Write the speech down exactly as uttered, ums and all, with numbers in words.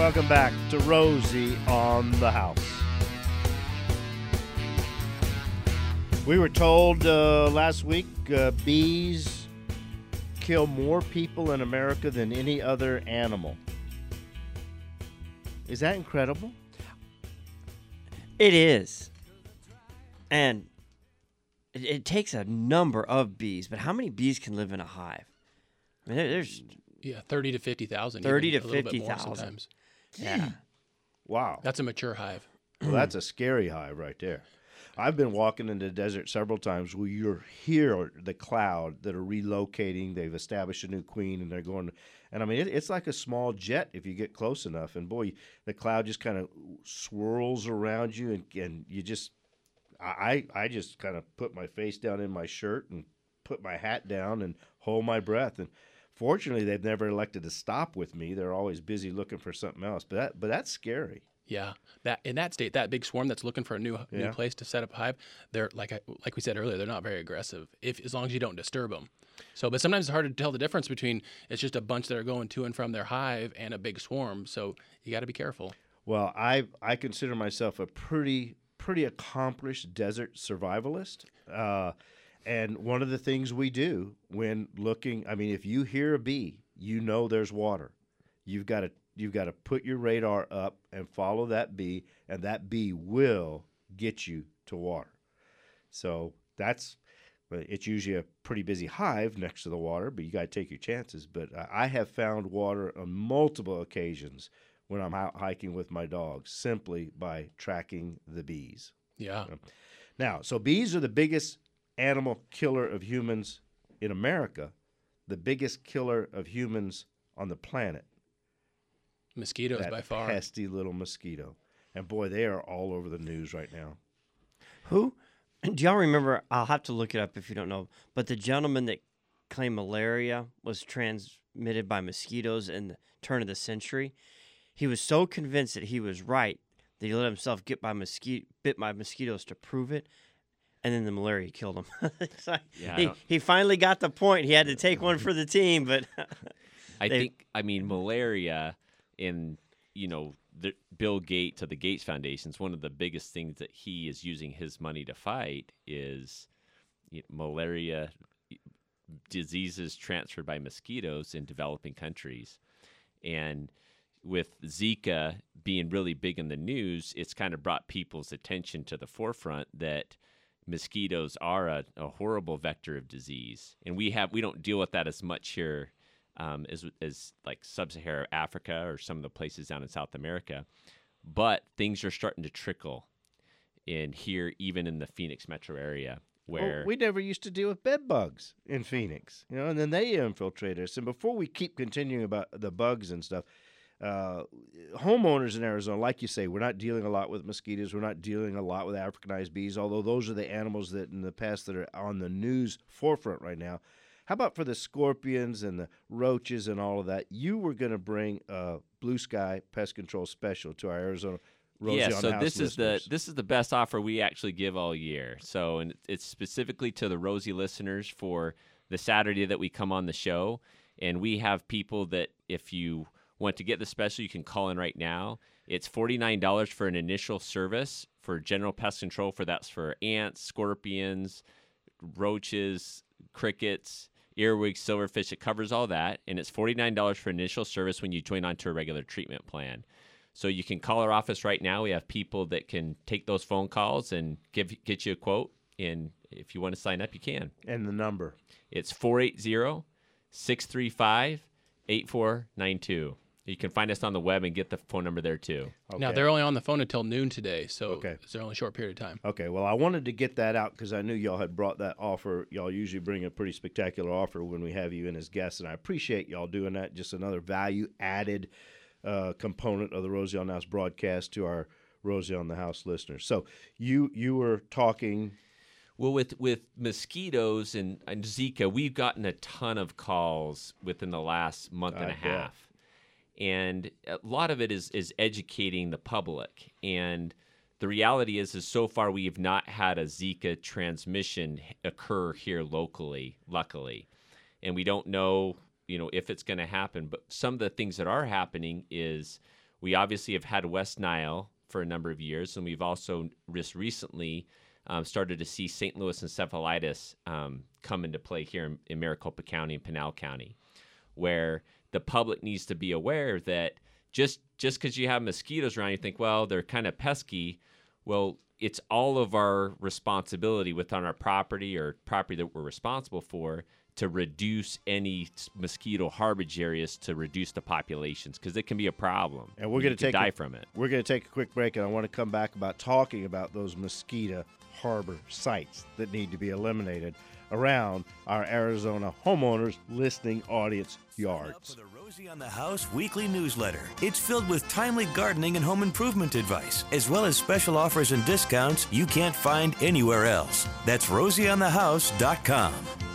Welcome back to Rosie on the House. We were told uh, last week uh, bees kill more people in America than any other animal. Is that incredible? It is. And it, it takes a number of bees, but how many bees can live in a hive? I mean, there, there's yeah, thirty to fifty thousand. thirty even, to a little fifty bit more thousand. sometimes. Yeah. Wow. That's a mature hive. Well, that's a scary hive right there. I've been walking in the desert several times where you hear the cloud that are relocating. They've established a new queen, and they're going. And I mean, it, it's like a small jet if you get close enough. And boy, the cloud just kind of swirls around you, and, and you just, I, I just kind of put my face down in my shirt and put my hat down and hold my breath. And fortunately, they've never elected to stop with me. They're always busy looking for something else. But that, but that's scary. Yeah, that in that state, that big swarm that's looking for a new Yeah. new place to set up a hive, they're like I, like we said earlier, they're not very aggressive. If as long as you don't disturb them. So, but sometimes it's hard to tell the difference between it's just a bunch that are going to and from their hive and a big swarm. So you got to be careful. Well, I I consider myself a pretty pretty accomplished desert survivalist. Uh, and one of the things we do when looking, I mean, if you hear a bee, you know there's water. You've got to You've got to put your radar up and follow that bee, and that bee will get you to water. So that's, it's usually a pretty busy hive next to the water, but you got to take your chances. But I have found water on multiple occasions when I'm out hiking with my dogs, simply by tracking the bees. Yeah. Now, so bees are the biggest animal killer of humans in America, the biggest killer of humans on the planet. Mosquitoes that by far. pesky little mosquito. And boy, they are all over the news right now. Who? Do y'all remember? I'll have to look it up if you don't know. But the gentleman that claimed malaria was transmitted by mosquitoes in the turn of the century, he was so convinced that he was right that he let himself get by mosquito, bit by mosquitoes to prove it, and then the malaria killed him. It's like Yeah, I he, don't- he finally got the point. He had to take one for the team, but I They- think, I mean, malaria in, you know, the Bill Gates of the Gates Foundation is one of the biggest things that he is using his money to fight is you know, malaria diseases transferred by mosquitoes in developing countries. And with Zika being really big in the news, it's kind of brought people's attention to the forefront that mosquitoes are a, a horrible vector of disease. And we have we don't deal with that as much here Um, as, as like sub-Saharan Africa or some of the places down in South America. But things are starting to trickle in here, even in the Phoenix metro area, where Well, we never used to deal with bed bugs in Phoenix, you know, and then they infiltrate us. And before we keep continuing about the bugs and stuff, uh, homeowners in Arizona, like you say, we're not dealing a lot with mosquitoes. We're not dealing a lot with Africanized bees, although those are the animals that in the past that are on the news forefront right now. How about for the scorpions and the roaches and all of that? You were going to bring a Blue Sky Pest Control special to our Arizona Rosie yeah. on So the House this is the listeners. this is the best offer we actually give all year. So and it's specifically to the Rosie listeners for the Saturday that we come on the show, and we have people that if you want to get the special, you can call in right now. It's forty-nine dollars for an initial service for general pest control. For that's for ants, scorpions, roaches, crickets, earwigs, silverfish. It covers all that, and it's forty-nine dollars for initial service when you join onto a regular treatment plan. So you can call our office right now. We have people that can take those phone calls and give get you a quote. And if you want to sign up, you can. And the number. It's four eight zero, six three five, eight four nine two. You can find us on the web and get the phone number there too. Okay. Now they're only on the phone until noon today, so Okay. it's only a short period of time. Okay, well, I wanted to get that out because I knew y'all had brought that offer. Y'all usually bring a pretty spectacular offer when we have you in as guests, and I appreciate y'all doing that. Just another value-added uh, component of the Rosie on the House broadcast to our Rosie on the House listeners. So you you were talking... Well, with, with mosquitoes and, and Zika, we've gotten a ton of calls within the last month and I a bet. half. And a lot of it is, is educating the public. And the reality is, is so far we have not had a Zika transmission occur here locally, luckily. And we don't know, you know, if it's going to happen. But some of the things that are happening is we obviously have had West Nile for a number of years, and we've also just recently um, started to see Saint Louis encephalitis um, come into play here in, in Maricopa County and Pinal County, where the public needs to be aware that just just because you have mosquitoes around, you think, well, they're kind of pesky. Well, it's all of our responsibility within our property or property that we're responsible for to reduce any mosquito harbage areas to reduce the populations, because it can be a problem. And we're You going to could take die a, from it. We're going to take a quick break, and I want to come back about talking about those mosquito harbor sites that need to be eliminated around our Arizona homeowners listening audience yards. For the Rosie on the House weekly newsletter. It's filled with timely gardening and home improvement advice, as well as special offers and discounts you can't find anywhere else. That's rosie on the house dot com.